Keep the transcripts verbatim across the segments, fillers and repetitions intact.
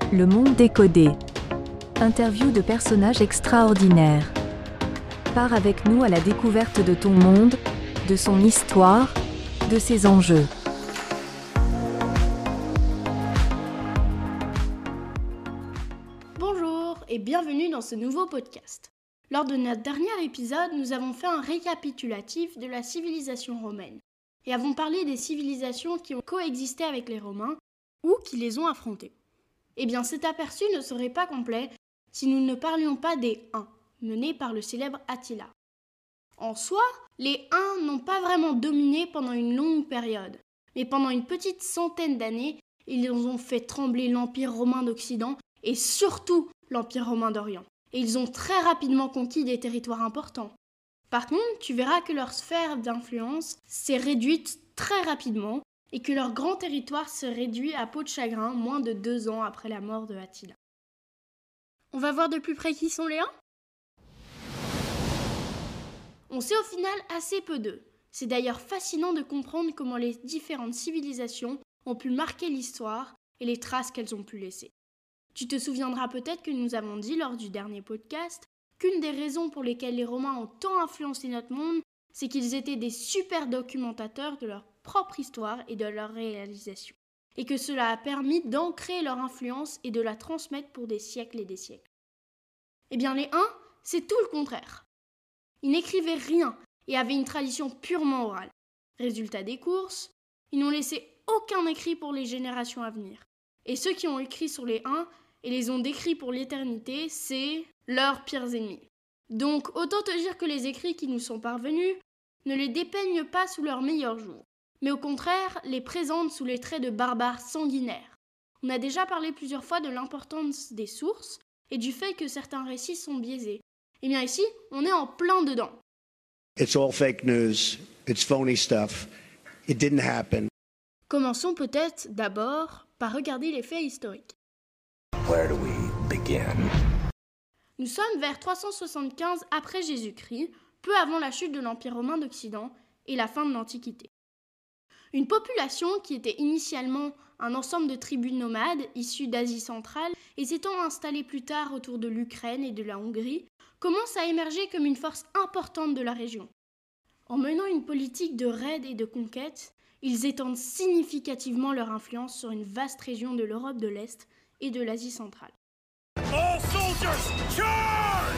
Le monde décodé. Interview de personnages extraordinaires. Pars avec nous à la découverte de ton monde, de son histoire, de ses enjeux. Bonjour et bienvenue dans ce nouveau podcast. Lors de notre dernier épisode, nous avons fait un récapitulatif de la civilisation romaine et avons parlé des civilisations qui ont coexisté avec les Romains ou qui les ont affrontés. Eh bien, cet aperçu ne serait pas complet si nous ne parlions pas des Huns, menés par le célèbre Attila. En soi, les Huns n'ont pas vraiment dominé pendant une longue période, mais pendant une petite centaine d'années, ils ont fait trembler l'Empire romain d'Occident et surtout l'Empire romain d'Orient. Et ils ont très rapidement conquis des territoires importants. Par contre, tu verras que leur sphère d'influence s'est réduite très rapidement et que leur grand territoire se réduit à peau de chagrin moins de deux ans après la mort de Attila. On va voir de plus près qui sont les Huns ? On sait au final assez peu d'eux. C'est d'ailleurs fascinant de comprendre comment les différentes civilisations ont pu marquer l'histoire et les traces qu'elles ont pu laisser. Tu te souviendras peut-être que nous avons dit lors du dernier podcast qu'une des raisons pour lesquelles les Romains ont tant influencé notre monde, c'est qu'ils étaient des super documentateurs de leur propre histoire et de leur réalisation, et que cela a permis d'ancrer leur influence et de la transmettre pour des siècles et des siècles. Eh bien les Huns, c'est tout le contraire. Ils n'écrivaient rien et avaient une tradition purement orale. Résultat des courses, ils n'ont laissé aucun écrit pour les générations à venir. Et ceux qui ont écrit sur les Huns et les ont décrits pour l'éternité, c'est leurs pires ennemis. Donc autant te dire que les écrits qui nous sont parvenus ne les dépeignent pas sous leurs meilleurs jours, mais au contraire les présentent sous les traits de barbares sanguinaires. On a déjà parlé plusieurs fois de l'importance des sources et du fait que certains récits sont biaisés. Eh bien ici, on est en plein dedans. It's all fake news. It's phony stuff. It didn't happen. Commençons peut-être d'abord par regarder les faits historiques. Where do we begin? Nous sommes vers trois cent soixante-quinze après Jésus-Christ, peu avant la chute de l'Empire romain d'Occident et la fin de l'Antiquité. Une population qui était initialement un ensemble de tribus nomades issues d'Asie centrale et s'étant installée plus tard autour de l'Ukraine et de la Hongrie, commence à émerger comme une force importante de la région. En menant une politique de raids et de conquêtes, ils étendent significativement leur influence sur une vaste région de l'Europe de l'Est et de l'Asie centrale. All soldiers, charge!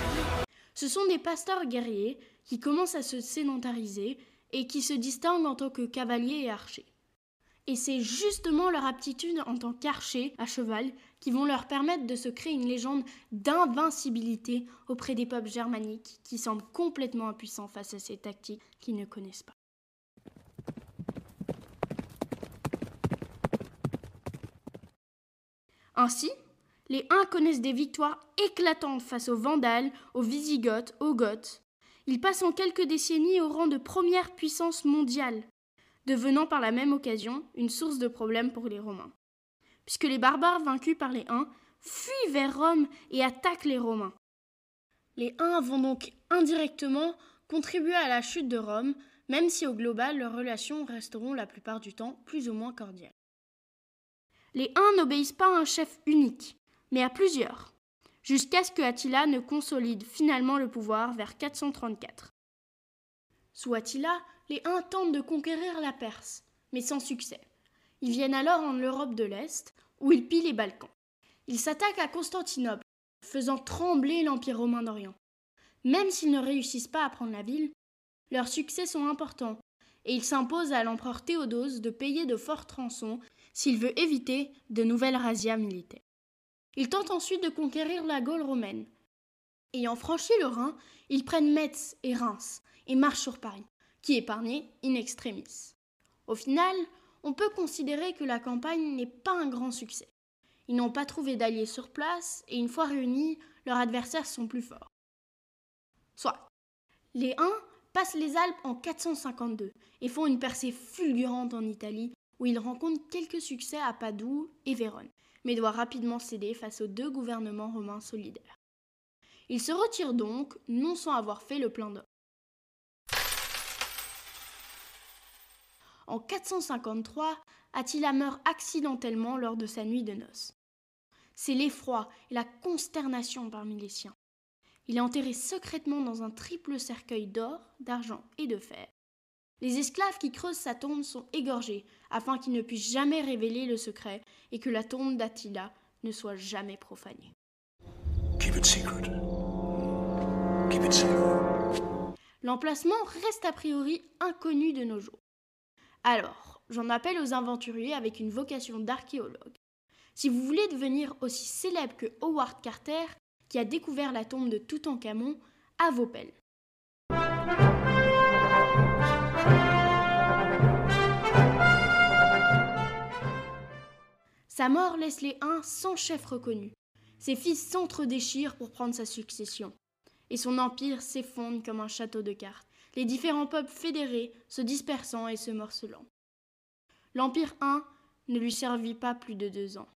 Ce sont des pasteurs guerriers qui commencent à se sédentariser et qui se distinguent en tant que cavaliers et archers. Et c'est justement leur aptitude en tant qu'archers à cheval qui vont leur permettre de se créer une légende d'invincibilité auprès des peuples germaniques qui semblent complètement impuissants face à ces tactiques qu'ils ne connaissent pas. Ainsi, les Huns connaissent des victoires éclatantes face aux Vandales, aux Wisigoths, aux Goths. Ils passent en quelques décennies au rang de première puissance mondiale, devenant par la même occasion une source de problèmes pour les Romains. Puisque les barbares vaincus par les Huns fuient vers Rome et attaquent les Romains. Les Huns vont donc indirectement contribuer à la chute de Rome, même si au global leurs relations resteront la plupart du temps plus ou moins cordiales. Les Huns n'obéissent pas à un chef unique, mais à plusieurs, jusqu'à ce que Attila ne consolide finalement le pouvoir vers quatre cent trente-quatre. Sous Attila, les Huns tentent de conquérir la Perse, mais sans succès. Ils viennent alors en Europe de l'Est, où ils pillent les Balkans. Ils s'attaquent à Constantinople, faisant trembler l'Empire romain d'Orient. Même s'ils ne réussissent pas à prendre la ville, leurs succès sont importants, et ils s'imposent à l'empereur Théodose de payer de fortes rançons s'il veut éviter de nouvelles razzias militaires. Ils tentent ensuite de conquérir la Gaule romaine. Ayant franchi le Rhin, ils prennent Metz et Reims et marchent sur Paris, qui est épargné in extremis. Au final, on peut considérer que la campagne n'est pas un grand succès. Ils n'ont pas trouvé d'alliés sur place et une fois réunis, leurs adversaires sont plus forts. Soit, les Huns passent les Alpes en quatre cent cinquante-deux et font une percée fulgurante en Italie où ils rencontrent quelques succès à Padoue et Vérone, mais doivent rapidement céder face aux deux gouvernements romains solidaires. Ils se retirent donc, non sans avoir fait le plein d'hommes. En quatre cent cinquante-trois, Attila meurt accidentellement lors de sa nuit de noces. C'est l'effroi et la consternation parmi les siens. Il est enterré secrètement dans un triple cercueil d'or, d'argent et de fer. Les esclaves qui creusent sa tombe sont égorgés afin qu'il ne puisse jamais révéler le secret et que la tombe d'Attila ne soit jamais profanée. Keep it secret. Keep it secret. L'emplacement reste a priori inconnu de nos jours. Alors, j'en appelle aux aventuriers avec une vocation d'archéologue. Si vous voulez devenir aussi célèbre que Howard Carter, qui a découvert la tombe de Toutankhamon, à vos pelles. Sa mort laisse les Huns sans chef reconnu. Ses fils s'entre-déchirent pour prendre sa succession. Et son empire s'effondre comme un château de cartes, les différents peuples fédérés se dispersant et se morcelant. L'empire Hun ne lui servit pas plus de deux ans.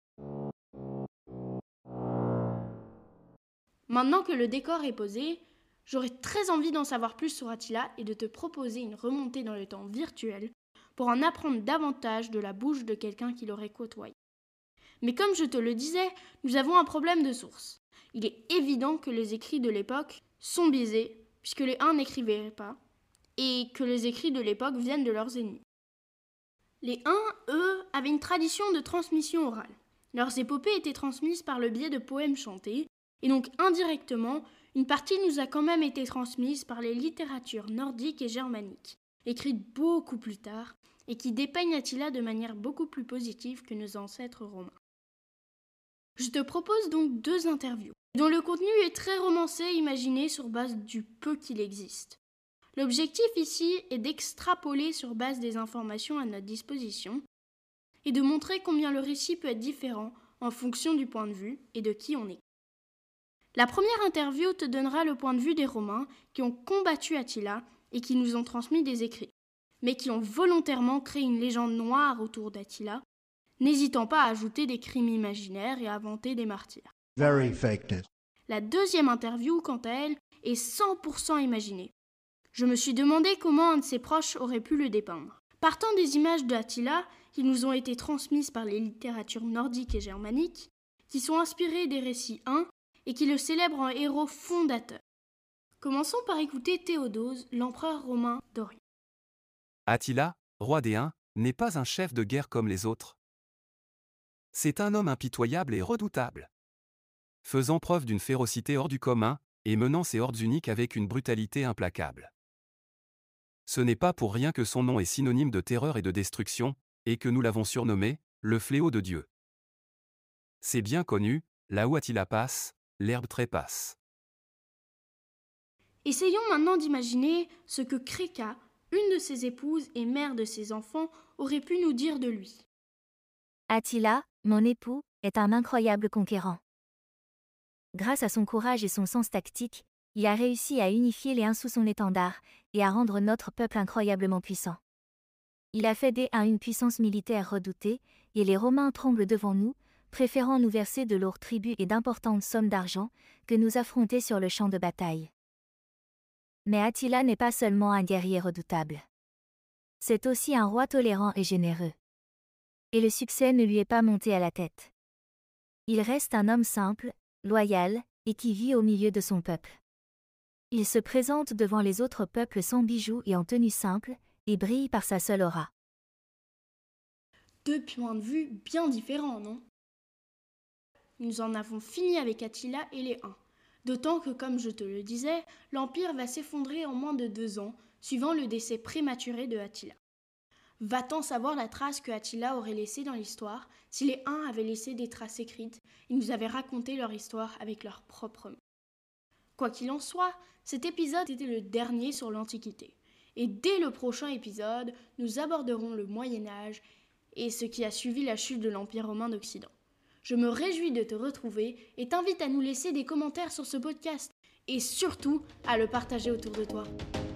Maintenant que le décor est posé, j'aurais très envie d'en savoir plus sur Attila et de te proposer une remontée dans le temps virtuel pour en apprendre davantage de la bouche de quelqu'un qui l'aurait côtoyé. Mais comme je te le disais, nous avons un problème de source. Il est évident que les écrits de l'époque sont biaisés, puisque les Huns n'écrivaient pas, et que les écrits de l'époque viennent de leurs ennemis. Les Huns, eux, avaient une tradition de transmission orale. Leurs épopées étaient transmises par le biais de poèmes chantés, et donc indirectement, une partie nous a quand même été transmise par les littératures nordiques et germaniques, écrites beaucoup plus tard, et qui dépeignent Attila de manière beaucoup plus positive que nos ancêtres romains. Je te propose donc deux interviews, dont le contenu est très romancé et imaginé sur base du peu qu'il existe. L'objectif ici est d'extrapoler sur base des informations à notre disposition et de montrer combien le récit peut être différent en fonction du point de vue et de qui on est. La première interview te donnera le point de vue des Romains qui ont combattu Attila et qui nous ont transmis des écrits, mais qui ont volontairement créé une légende noire autour d'Attila, n'hésitant pas à ajouter des crimes imaginaires et à inventer des martyrs. Very fake news. La deuxième interview, quant à elle, est cent pour cent imaginée. Je me suis demandé comment un de ses proches aurait pu le dépeindre. Partant des images d'Attila qui nous ont été transmises par les littératures nordiques et germaniques, qui sont inspirées des récits Huns et qui le célèbrent en héros fondateur. Commençons par écouter Théodose, l'empereur romain d'Orient. Attila, roi des Huns, n'est pas un chef de guerre comme les autres. C'est un homme impitoyable et redoutable. Faisant preuve d'une férocité hors du commun, et menant ses hordes uniques avec une brutalité implacable. Ce n'est pas pour rien que son nom est synonyme de terreur et de destruction, et que nous l'avons surnommé « le fléau de Dieu ». C'est bien connu, là où Attila passe, l'herbe trépasse. Essayons maintenant d'imaginer ce que Créca, une de ses épouses et mère de ses enfants, aurait pu nous dire de lui. Attila, mon époux, est un incroyable conquérant. Grâce à son courage et son sens tactique, il a réussi à unifier les Huns sous son étendard et à rendre notre peuple incroyablement puissant. Il a fait des Huns une puissance militaire redoutée, et les Romains tremblent devant nous, préférant nous verser de lourds tributs et d'importantes sommes d'argent que nous affronter sur le champ de bataille. Mais Attila n'est pas seulement un guerrier redoutable. C'est aussi un roi tolérant et généreux. Et le succès ne lui est pas monté à la tête. Il reste un homme simple, loyal, et qui vit au milieu de son peuple. Il se présente devant les autres peuples sans bijoux et en tenue simple, et brille par sa seule aura. Deux points de vue bien différents, non ? Nous en avons fini avec Attila et les Huns. D'autant que, comme je te le disais, l'Empire va s'effondrer en moins de deux ans, suivant le décès prématuré de Attila. Va-t-on savoir la trace que Attila aurait laissée dans l'histoire si les Huns avaient laissé des traces écrites et nous avaient raconté leur histoire avec leurs propres mots. Quoi qu'il en soit, cet épisode était le dernier sur l'Antiquité. Et dès le prochain épisode, nous aborderons le Moyen-Âge et ce qui a suivi la chute de l'Empire romain d'Occident. Je me réjouis de te retrouver et t'invite à nous laisser des commentaires sur ce podcast et surtout à le partager autour de toi.